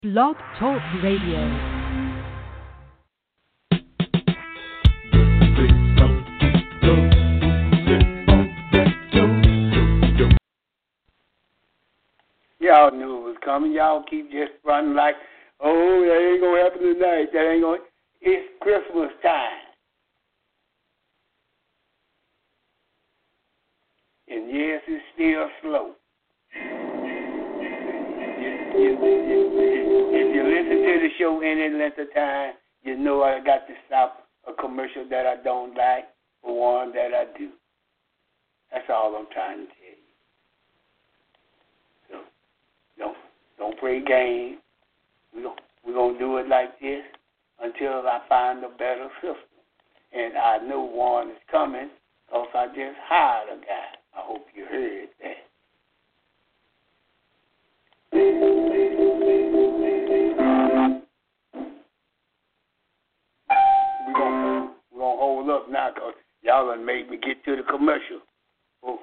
Blog Talk Radio. Y'all knew it was coming. Y'all keep just running like, oh, that ain't going to happen tonight. That ain't going to. It's Christmas time. And yes, it's still slow. If you listen to the show any length of time, you know I got to stop a commercial that I don't like for one that I do. That's all I'm trying to tell you. So don't play games. We're gonna do it like this until I find a better system. And I know one is coming because I just hired a guy. I hope you heard that. We're gonna hold up now because y'all done made me get to the commercial. Oh.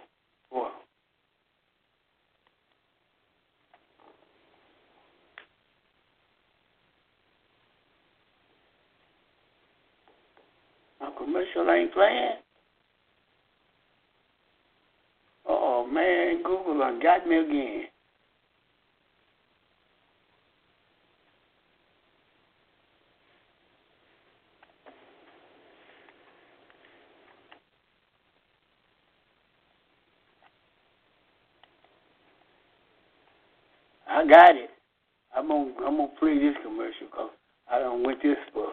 My commercial ain't playing? Oh, man, Google done got me again. I got it. I'm gonna play this commercial because I done went this far.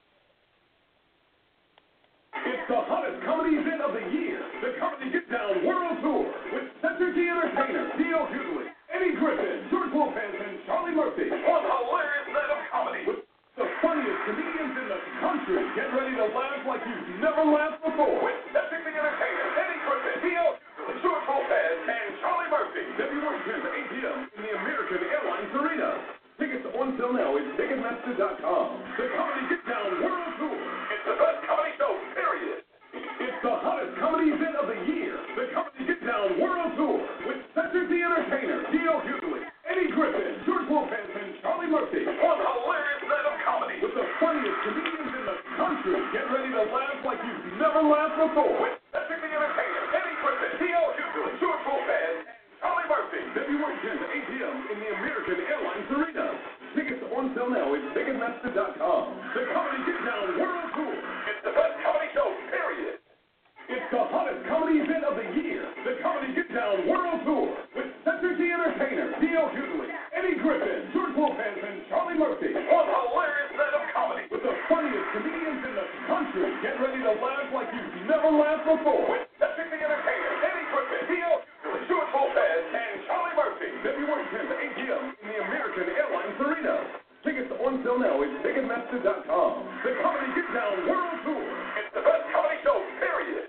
It's the hottest comedy event of the year, the Comedy Get Down World Tour, with Cedric the Entertainer, D.L. Hughley, Eddie Griffin, George Lopez, and Charlie Murphy. One hilarious night of comedy with the funniest comedians in the country. Get ready to laugh like you've never laughed before. With Cedric the Entertainer, Eddie Griffin, D.L. Hughley, George Lopez, and Charlie Murphy. February 10th, 8 p.m. in the American Airlines Arena. Tickets on sale now at Ticketmaster.com. The Comedy Get Down World Tour. It's the best comedy show, period. It's the hottest comedy event of the year. The Comedy Get Down World Tour with Cedric the Entertainer, D.L. Hughley, Eddie Griffin, George Lopez, and Charlie Murphy. One hilarious night of comedy with the funniest comedians in the country. Get ready to laugh like you've never laughed before. With Cedric the Entertainer, Eddie Griffin, D.L. Hughley, George Lopez, and Charlie Murphy. February 10th, 8 p.m. in the American Airlines Arena. Tickets on sale now at Ticketmaster.com. The Comedy Get Down World Tour. It's the best comedy show, period. It's the hottest comedy event of the year. The Comedy Get Down World Tour with Cedric the Entertainer, D.L. Hughley, Eddie Griffin, George Lopez, and Charlie Murphy. One hilarious night of comedy with the funniest comedians in the country. Get ready to laugh like you've never laughed before. With Cedric the Entertainer, Eddie Griffin, D.L. Hughley, George Lopez, and Charlie Murphy. February 10th, 8 p.m. in the American Airlines Arena. Tickets on sale now at Ticketmaster.com. The Comedy Get Down World Tour. It's the best comedy show, period.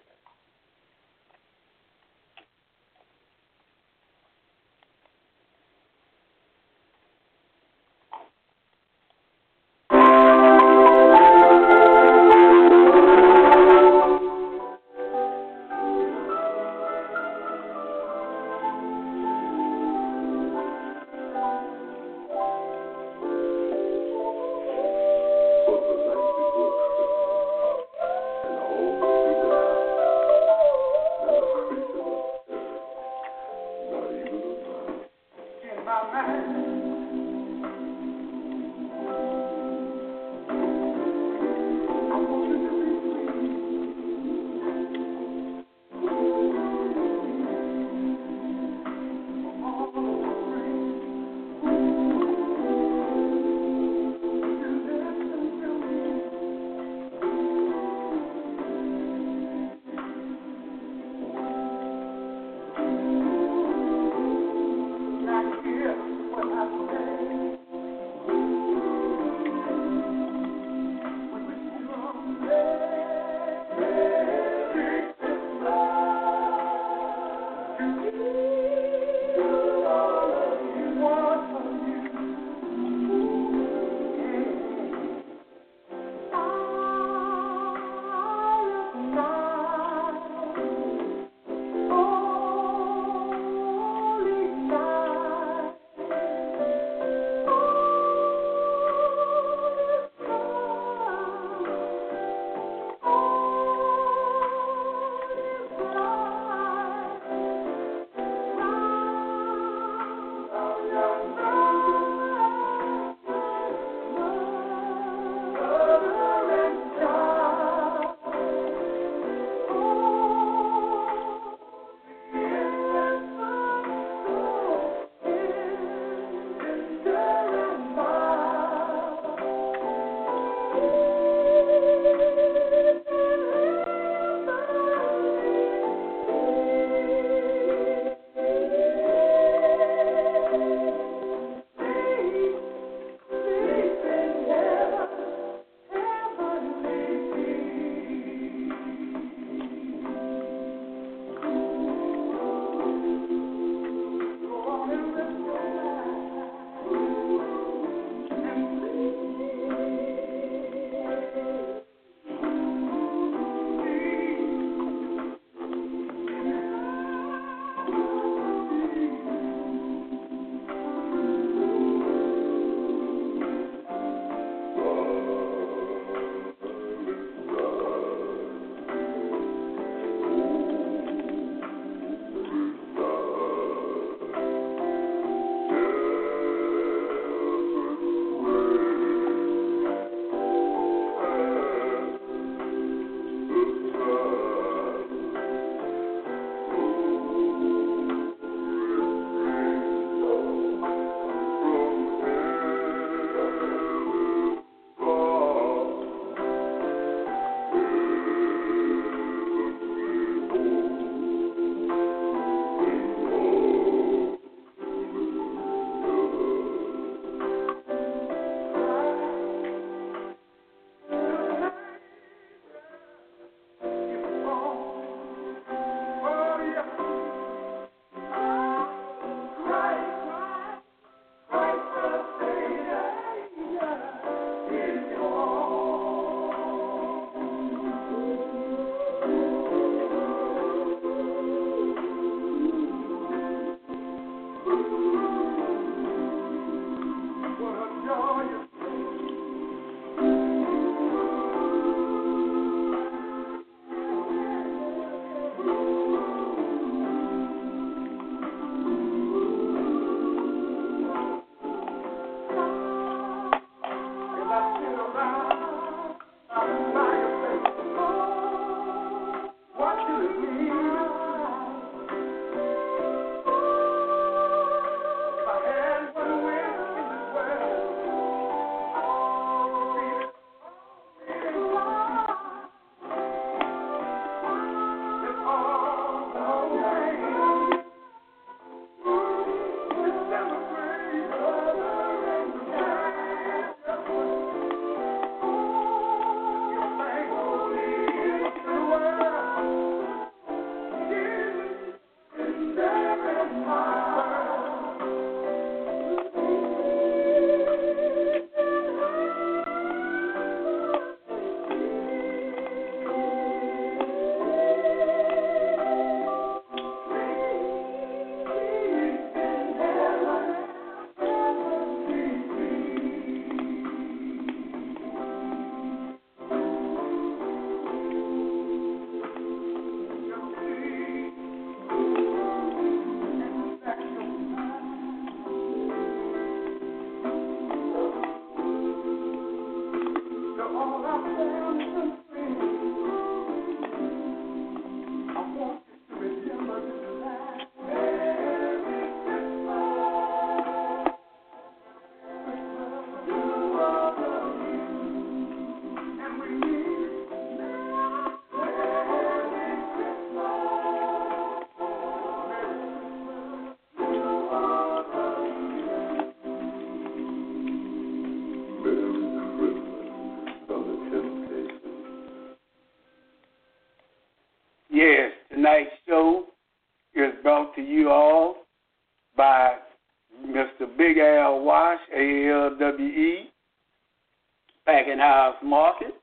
you all by Mr. Big Al Wash, ALWE, Packing House Market,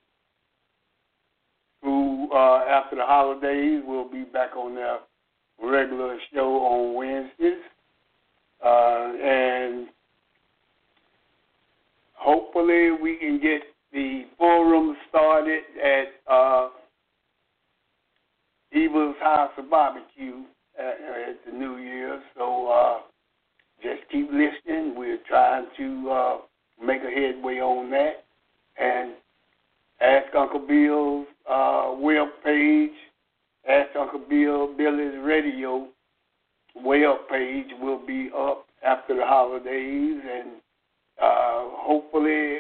who after the holidays will be back on their regular show on Wednesdays. And hopefully we can get the forum started at Eva's House of Barbecue at the New Year. So just keep listening. We're trying to make a headway on that. And Ask Uncle Bill's web page, Ask Uncle Billy's radio web page will be up after the holidays, and hopefully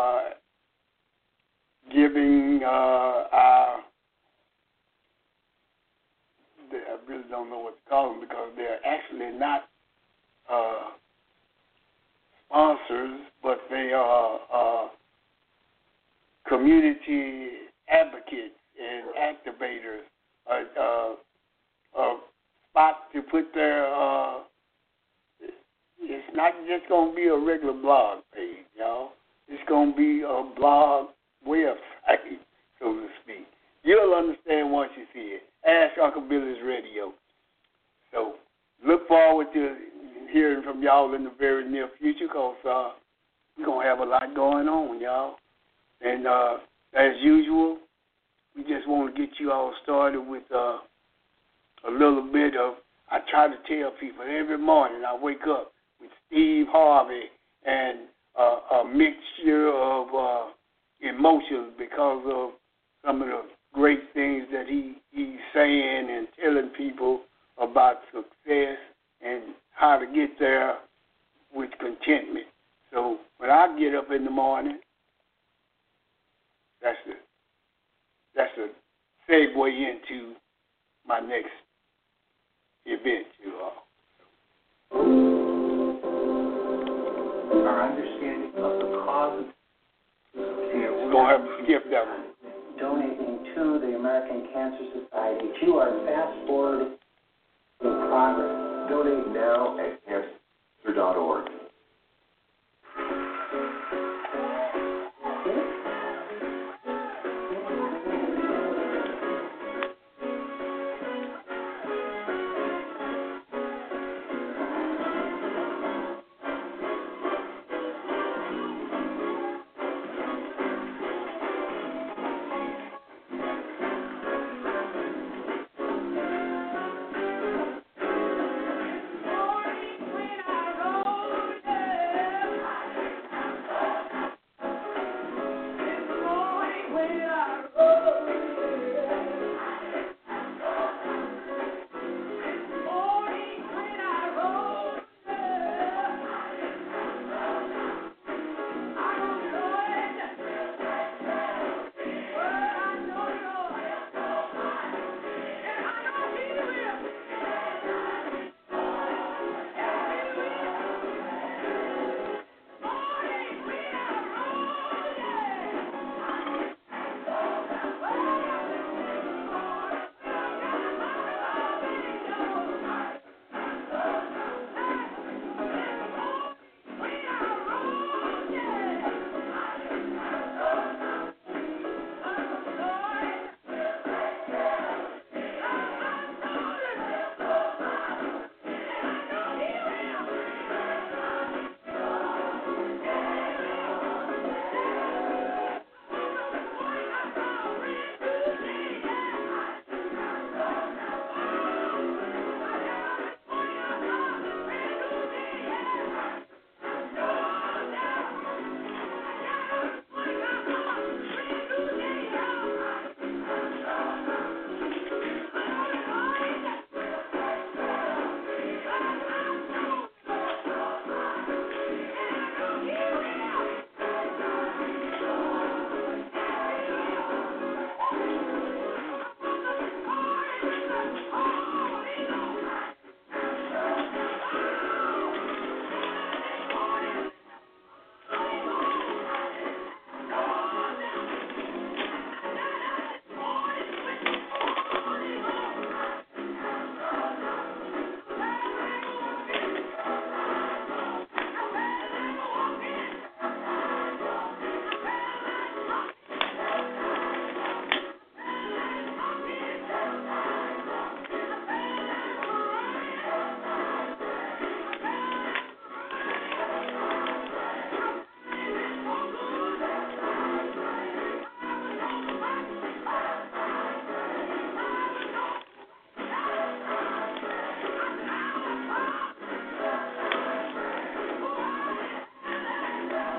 giving our, I really don't know what to call them because they're actually not sponsors, but they are community advocates and activators, a spot to put their, it's not just going to be a regular blog page, y'all. It's going to be a blog website, so to speak. You'll understand once you see it. Ask Uncle Billy's Radio. So look forward to hearing from y'all in the very near future because we're going to have a lot going on, y'all. And as usual, we just want to get you all started with a little bit of, I try to tell people every morning I wake up with Steve Harvey and a mixture of emotions because of some of the great things that he's saying and telling people about success and how to get there with contentment. So when I get up in the morning, that's a segue into my next event, you all. Our understanding of the cause. Yeah, we're going to have to skip that one. Donating to the American Cancer Society. You are fast forward in progress. Donate now at cancer.org.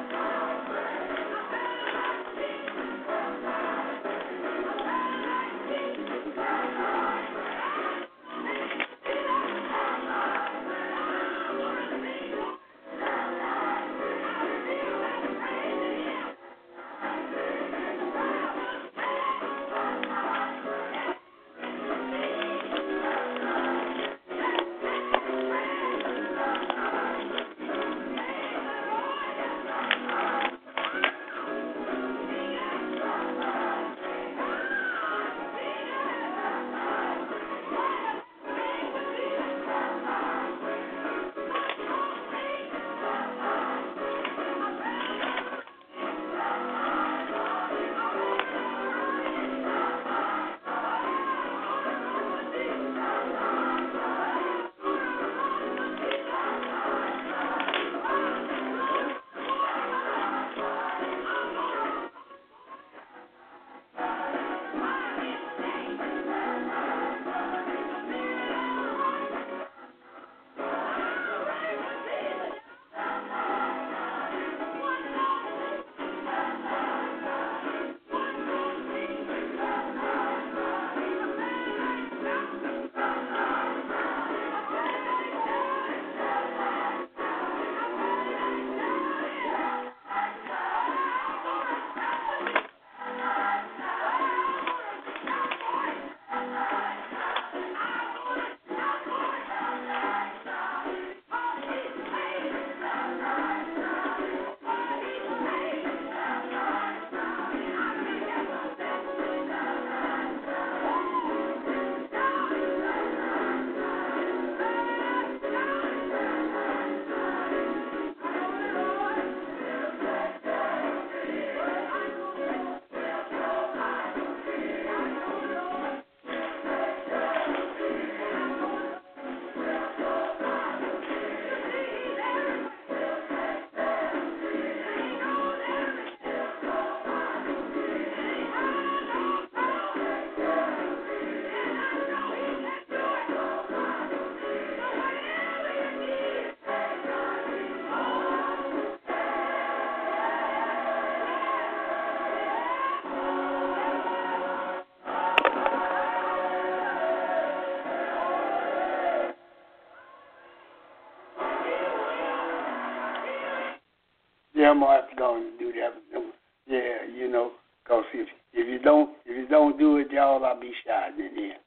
Yeah, I'm gonna have to go and do that. Yeah, you know, 'cause if you don't do it, y'all, I'll be shouting in here.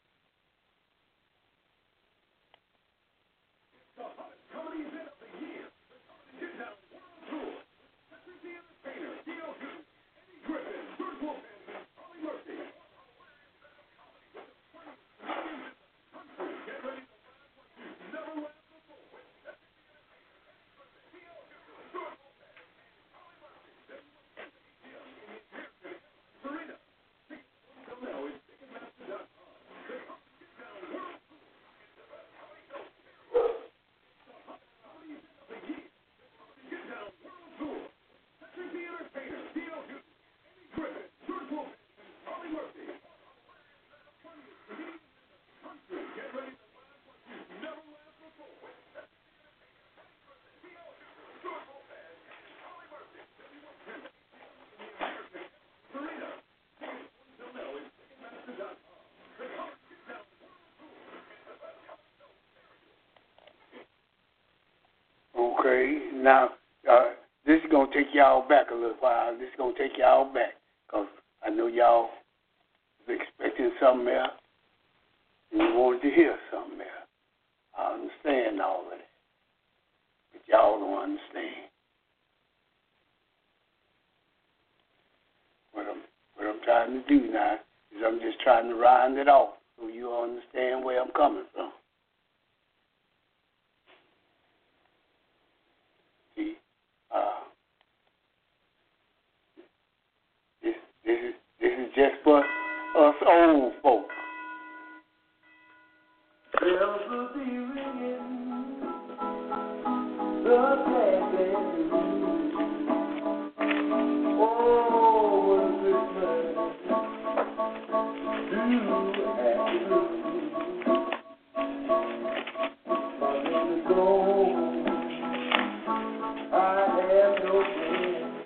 Okay, now this is gonna take y'all back a little while. This is gonna take y'all back, 'cause I know y'all was expecting something else, and you wanted to hear something else. I understand all of that, but y'all don't understand. What I'm trying to do now is I'm just trying to round it off so you understand where I'm coming from. See, this is just for us old folks. Bells will be ringing, the taxi. Oh, what a Christmas do have to. My name is gone, I have no friend.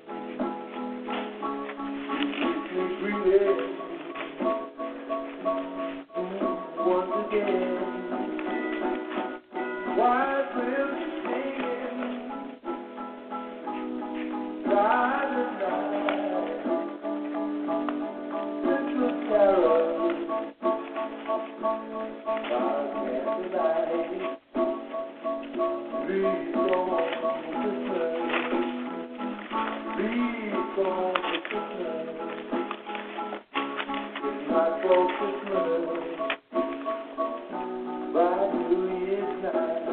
song for Christmas. It's not for Christmas. By New Year's night.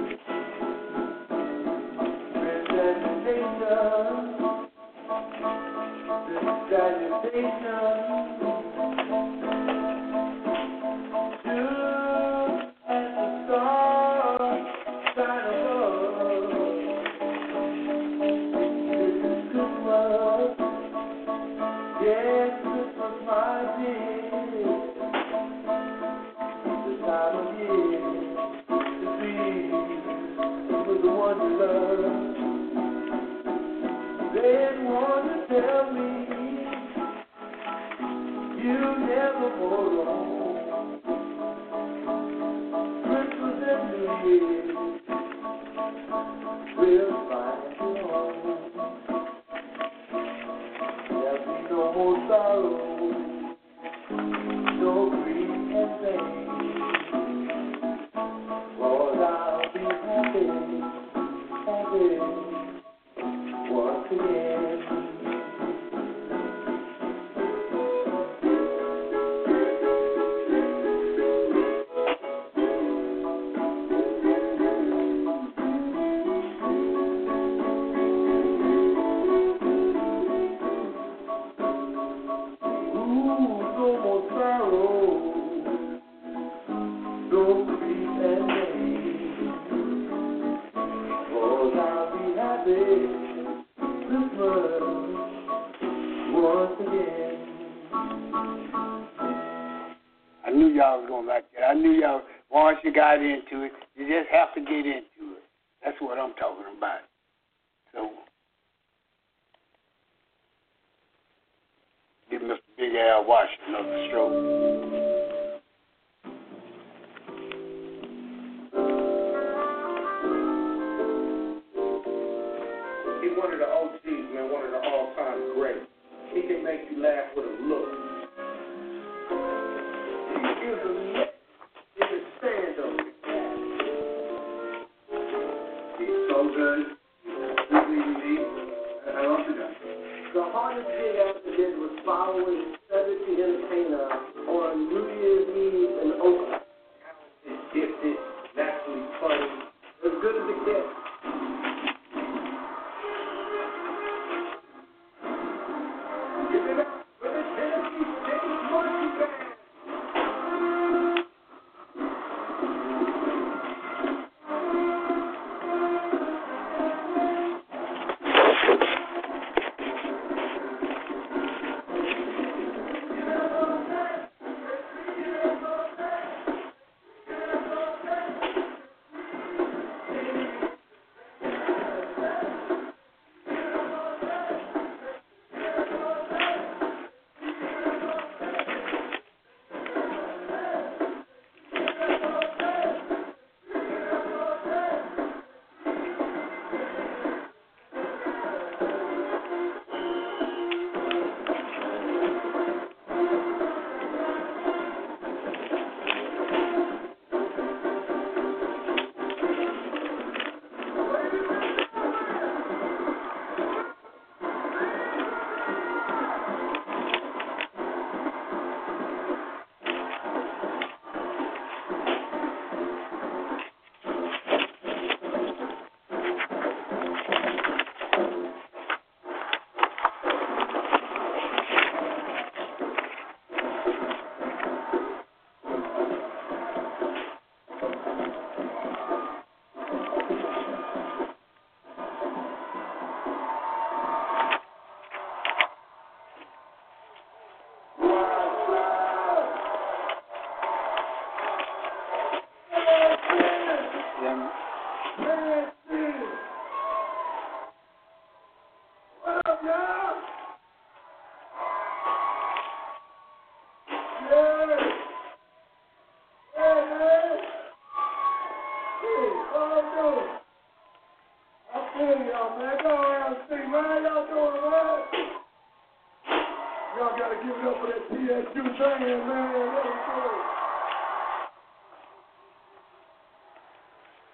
I knew y'all was gonna like that. I knew y'all, once you got into it, you just have to get into it. That's what I'm talking about. So, give Mr. Big Al Washington another stroke. He's one of the OGs, man, one of the all-time greats. He can make you laugh with a look. He is a stand-up. He's so good. The hardest gig I ever did was following Celebrity Entertainer on New Year's Eve in Oakland. He's gifted, naturally funny. As good as it gets. Give it up for the Tennessee State Marching Band.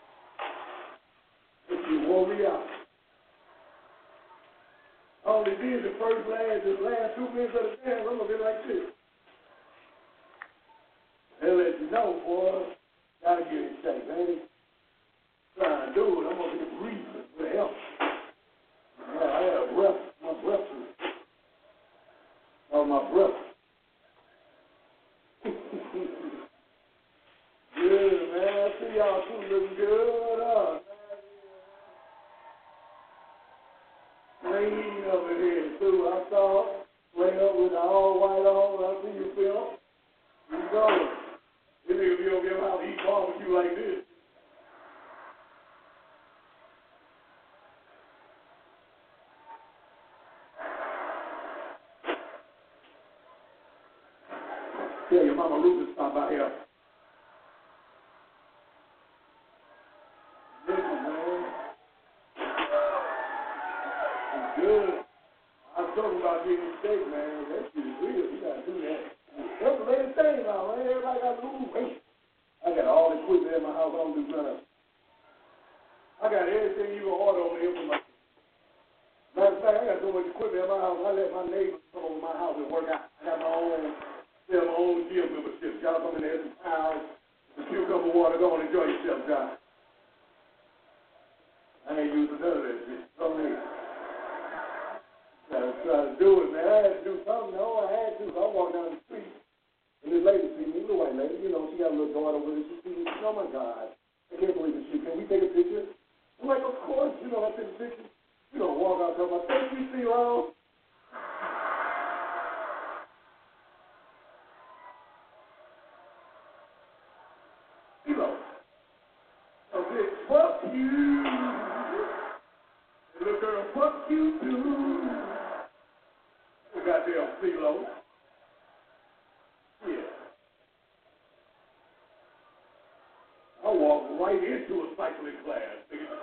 Only did me the last 2 minutes of the dance, I'm gonna be like this. They'll let you know, boy. Gotta get in shape, man. Trying to do it, I'm gonna be breathing with help. Yeah, I had a breath, my breath was my breath. Good, man. I see y'all two looking good, huh? Clean over here, too. I saw play up with the all white on. I see you, Phil. You going. This nigga be over here how to eat barbecue like this. Tell your mama Ruth to stop by here. Listen, man. It's good. I was talking about getting in shape, man. That shit is real. You gotta do that. That's the latest thing now, man. Everybody got to lose weight. I got all the equipment in my house. I don't do nothing. I got everything you can order over here for my. Matter of fact, I got so much equipment in my house. I let my neighbors come over to my house and work out. I got my own gym membership. Y'all come in there some towels, some cucumber water. Go and enjoy yourself, John. I ain't using none of that shit. Come here. Gotta try to do it, man. I had to do something. No, I had to. I walked down the street, and this lady see me, the white lady, you know, she got a little daughter with her. She see me. Oh, my God. I can't believe it. Can we take a picture? I'm like, of course. You know, I take a picture. You don't walk out talking about, thank you, C-Roll. C-Roll. Okay, fuck you. Little girl, fuck you, too. The goddamn C-Roll. Yeah. I walked right into a cycling class.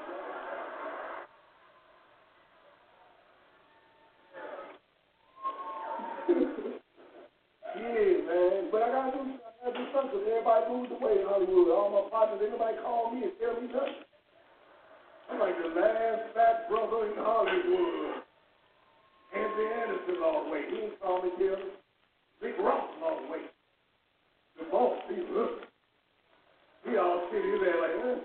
Yeah, man. But I gotta do something. Everybody moves away in Hollywood. All my partners, anybody call me and tell me nothing. I'm like the last fat brother in Hollywood. Anthony Anderson lost weight. He didn't call me, tell me. Rick Ross lost weight. The boss, he's looking. He all sitting there like, huh?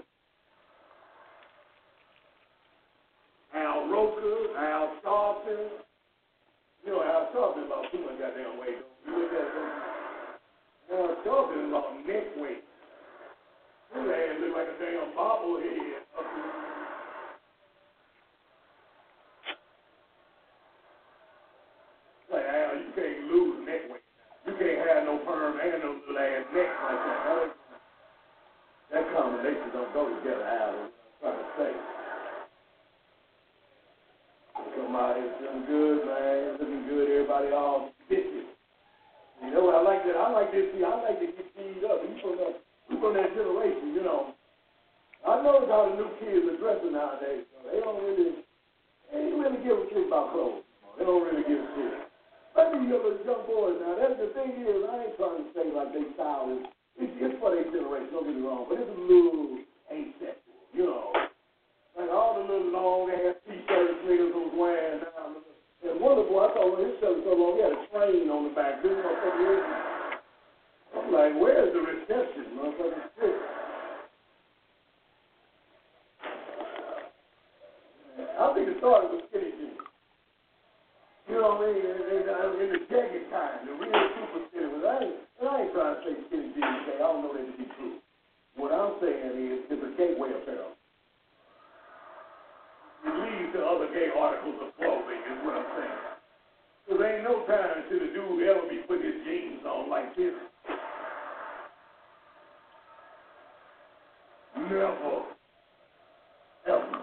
Al Roker, Al Sharpton. You know, Al Sharpton lost too much goddamn weight. You look at him. Al Sharpton lost neck weight. His ass look like a damn bobblehead. Like, Al, you can't lose neck weight. You can't have no perm and no little ass neck like that. That combination don't go together, Al. I'm trying to say. Come out here feeling good, man. Looking good. Everybody all bitches. You know what I like that? I like this. See, I like to get teed up. We from that generation, you know. I know how the new kids are dressing nowadays. So they ain't really give a shit about clothes. They don't really give a shit. Maybe you little young boys now. That's the thing is, I ain't trying to say like they style is. It's for their generation. Don't get me wrong, but it's a little asexual, you know. Like all the little long ass t-shirts niggas was wearing now. And one of the boys, I thought when his shirt was so long, he had a train on the back. I'm like, where's the reception, motherfucker? Shit. I think it started with skinny jeans. You know what I mean? In the jacket time, the real super skinny ones. I ain't trying to say skinny jeans today. I don't know that to be true. What I'm saying is, it's a gateway apparel. It leads to other gay articles of clothing, is what I'm saying. Because there ain't no time to the dude ever be putting his jeans on like this. Never. Ever.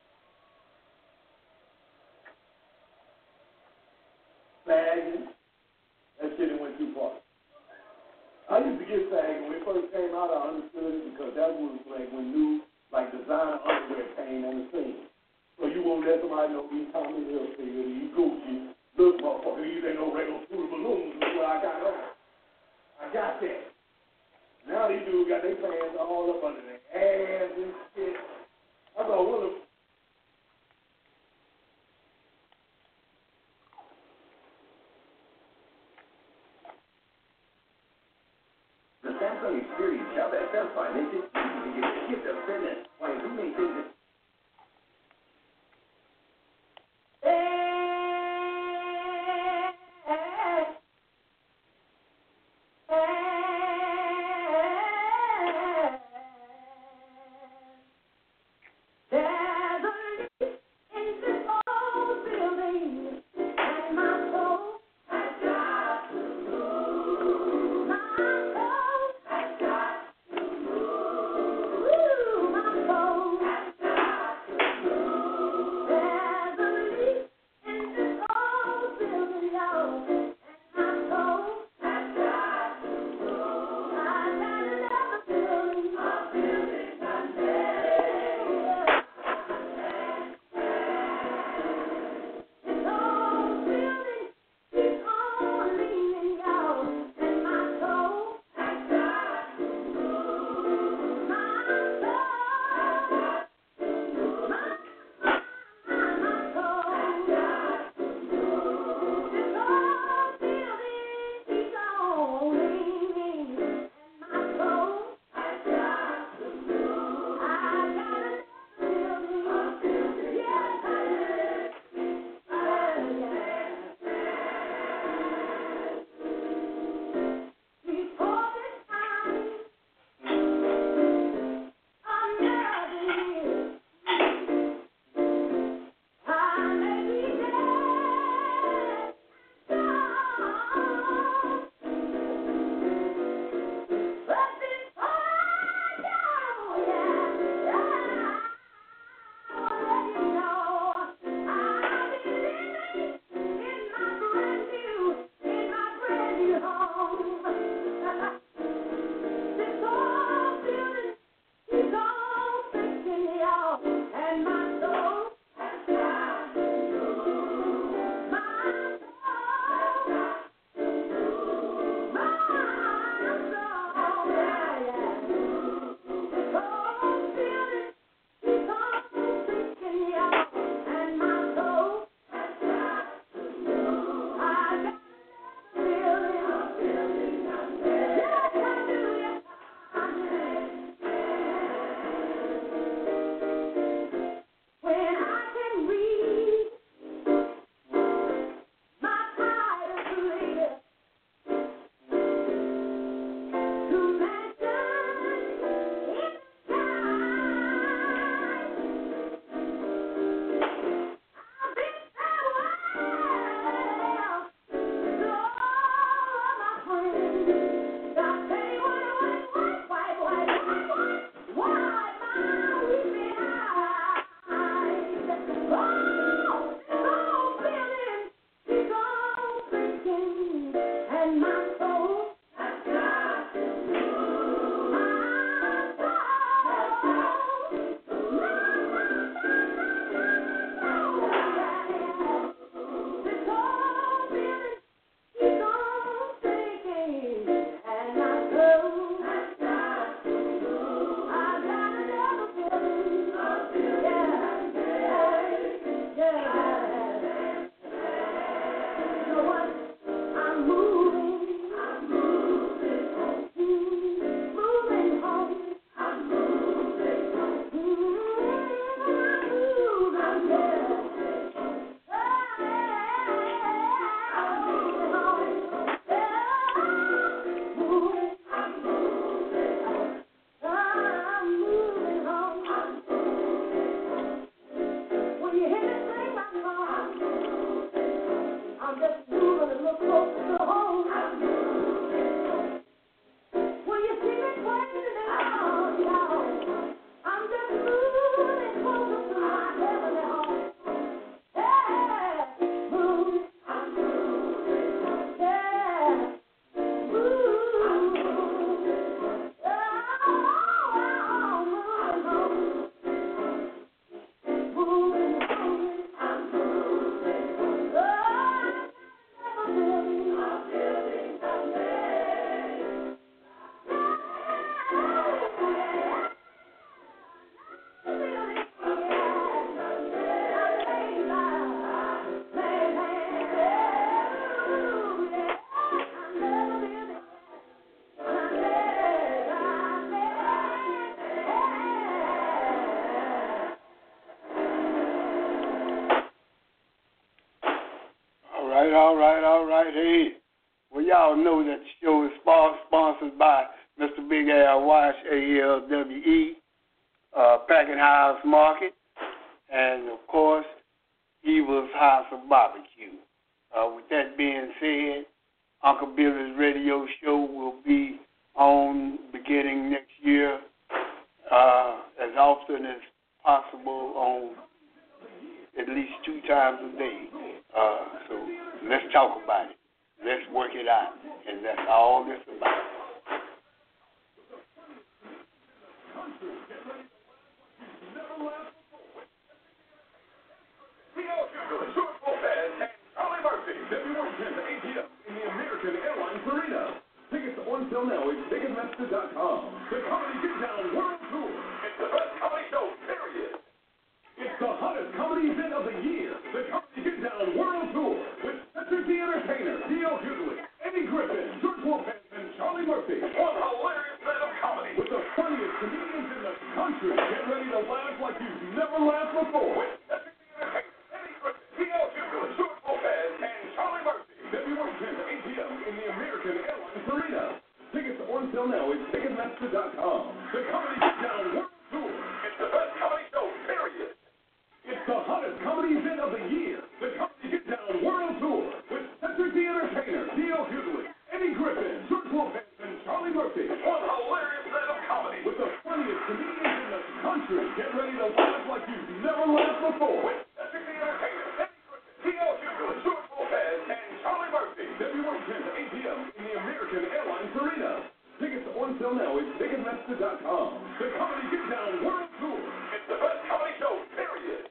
Sagging. That shit went too far. I used to get sagging. When it first came out, I understood it because that was like when new, like designer underwear came on the scene. So you won't let somebody know these Tommy Hilfiger, these Gucci. Look, motherfucker, these ain't no regular Fruit Balloons. That's what I got on. I got that. Now these dudes got their pants all up under their ass and shit. I thought, young, experienced child, that's fine. It's just easy to get the gift of fitness. Like, who may think this? My soul right. Hey, well, y'all know that the show is sponsored by Mr. Big Al Wash, ALWE, Packing House Market, and, of course, Evil's House of Barbecue. With that being said, Uncle Billy's radio show will be on beginning next year as often as possible, on at least 2 times a day. So let's talk about it. Let's work it out. And that's all this about. Charlie Murphy, February 10th, 8 p.m. in the American Airlines Arena. Tickets on sale now at Ticketmaster.com. The Comedy Get Down World Tour. It's the best comedy show, period. It's the hottest comedy event of the year. The Comedy Get Down World Tour with Cedric the Entertainer, D.L. Hughley, Eddie Griffin, George Lopez, and Charlie Murphy. One hilarious night of comedy with the funniest comedians in the country. Get ready to laugh like you've never laughed before. With Cedric the Entertainer, Eddie Griffin, D.L. Hughley, George Lopez, and Charlie Murphy. February 10th, 8 p.m. in the American Airlines Arena. Tickets on sale now at Ticketmaster.com. The Comedy Get Down World Tour. It's the best comedy show, period. It's the hottest comedy event of the year. The Comedy Get Down World Tour with Cedric the Entertainer, D.L. Hughley, Eddie Griffin, George Lopez, and Charlie Murphy. One hilarious night of comedy with the funniest comedians in the country. Get ready to laugh like you've never laughed before. With Cedric the Entertainer, Eddie Griffin, D.L. Hughley, George Lopez, and Charlie Murphy. February 10th, 8 p.m. in the American Airlines Arena. Tickets on sale now at Ticketmaster.com. The Comedy Get Down World Tour. It's the best comedy show, period.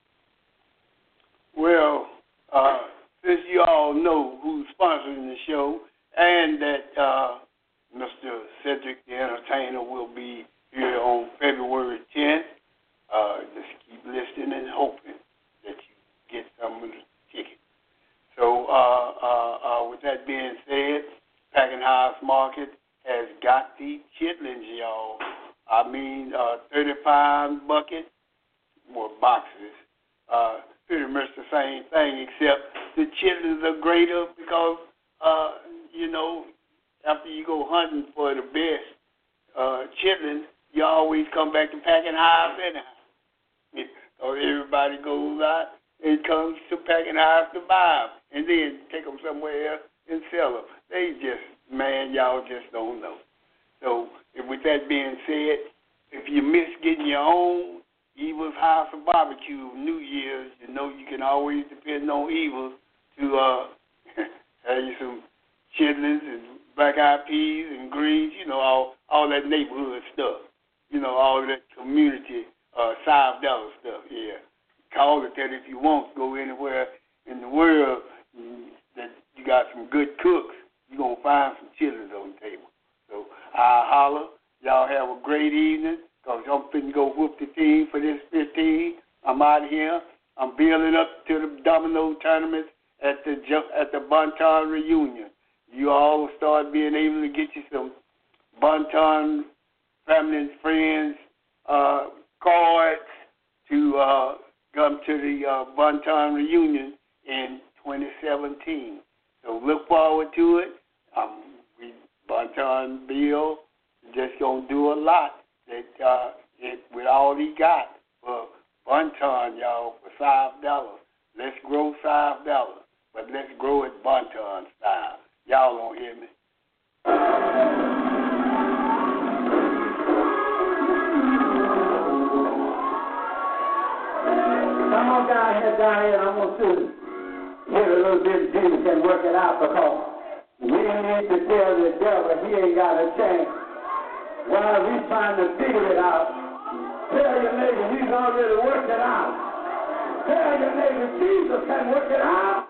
Well, since you all know who's sponsoring the show and that Mr. Cedric the Entertainer will be here on February 10th, just keep listening and hoping that you get some of the tickets. So with that being said, Packing House Market has got the chitlins, y'all. I mean, 35 buckets or boxes. Pretty much the same thing, except the chitlins are greater because, after you go hunting for the best chitlins, you always come back to Packing House anyhow. Or everybody goes out and comes to Packing House to buy them and then take them somewhere else and sell them. Y'all just don't know. So with that being said, if you miss getting your own Evil's House of Barbecue New Year's, you can always depend on Evil to have you some chitlins and black-eyed peas and greens, all that neighborhood stuff, all that community $5 stuff, yeah. Call it that if you want. Go anywhere in the world that you got some good cooks, you're going to find some chitlins on the table. So I holler. Y'all have a great evening, because I'm finna go whoop the team for this 15. I'm out of here. I'm building up to the domino tournament at the Bonton reunion. You all will start being able to get you some Bonton family and friends cards to come to the Bonton reunion in 2017. So look forward to it. Bonton Bill just gonna do a lot with all he got for Bonton, y'all, for $5. Let's grow $5, but let's grow it Bonton style. Y'all don't hear me? Come on down here, and I'm going to hear a little bit of Jesus and work it out, because we need to tell the devil he ain't got a chance while we trying to figure it out. Tell your neighbor he's already worked it out. Tell your neighbor Jesus can work it out.